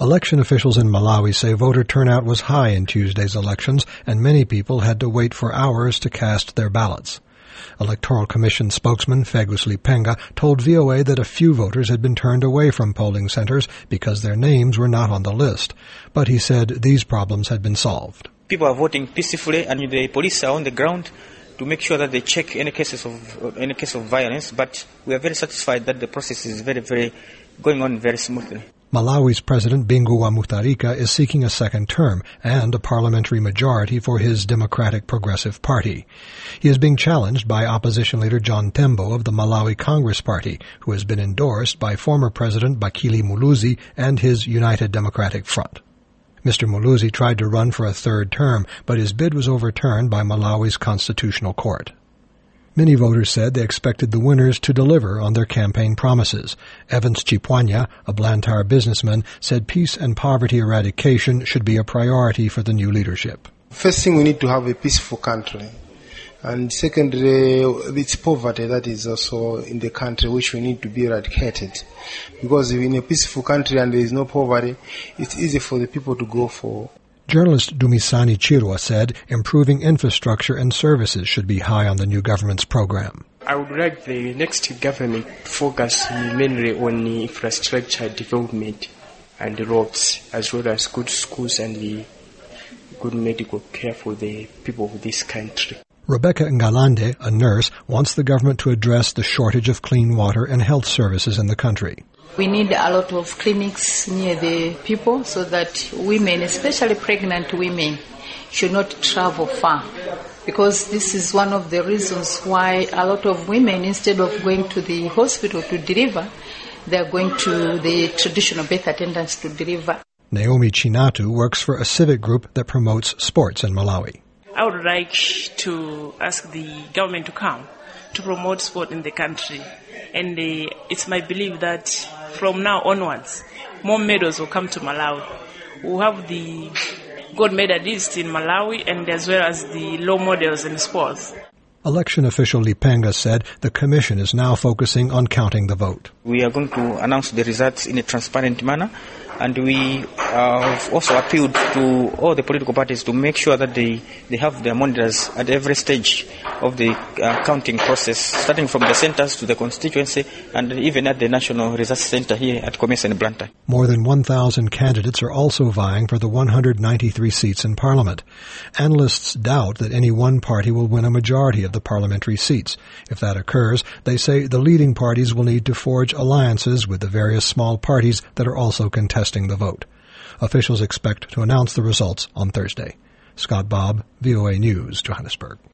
Election officials in Malawi say voter turnout was high in Tuesday's elections, and many people had to wait for hours to cast their ballots. Electoral Commission spokesman Fegus Lipenga told VOA that a few voters had been turned away from polling centers because their names were not on the list. But he said these problems had been solved. People are voting peacefully, and the police are on the ground to make sure that they check any case of violence. But we are very satisfied that the process is going on very smoothly. Malawi's President Bingu wa Mutharika is seeking a second term and a parliamentary majority for his Democratic Progressive Party. He is being challenged by opposition leader John Tembo of the Malawi Congress Party, who has been endorsed by former President Bakili Muluzi and his United Democratic Front. Mr. Muluzi tried to run for a third term, but his bid was overturned by Malawi's Constitutional Court. Many voters said they expected the winners to deliver on their campaign promises. Evans Chipwanya, a Blantyre businessman, said peace and poverty eradication should be a priority for the new leadership. First thing, we need to have a peaceful country. And secondly, it's poverty that is also in the country, which we need to be eradicated. Because in a peaceful country and there is no poverty, it's easy for the people to go for. Journalist Dumisani Chirwa said improving infrastructure and services should be high on the new government's program. I would like the next government to focus mainly on infrastructure development and roads, as well as good schools and good medical care for the people of this country. Rebecca Ngalande, a nurse, wants the government to address the shortage of clean water and health services in the country. We need a lot of clinics near the people so that women, especially pregnant women, should not travel far. Because this is one of the reasons why a lot of women, instead of going to the hospital to deliver, they are going to the traditional birth attendants to deliver. Naomi Chinatu works for a civic group that promotes sports in Malawi. I would like to ask the government to come to promote sport in the country. And it's my belief that from now onwards, more medals will come to Malawi. We'll have the gold medalists in Malawi and as well as the low models in sports. Election official Lipenga said the commission is now focusing on counting the vote. We are going to announce the results in a transparent manner, and we have also appealed to all the political parties to make sure that they have their monitors at every stage of the counting process, starting from the centers to the constituency and even at the National Research Center here at Komesa and Blantyre. More than 1,000 candidates are also vying for the 193 seats in Parliament. Analysts doubt that any one party will win a majority of the parliamentary seats. If that occurs, they say the leading parties will need to forge alliances with the various small parties that are also contesting the vote. Officials expect to announce the results on Thursday. Scott Bobb, VOA News, Johannesburg.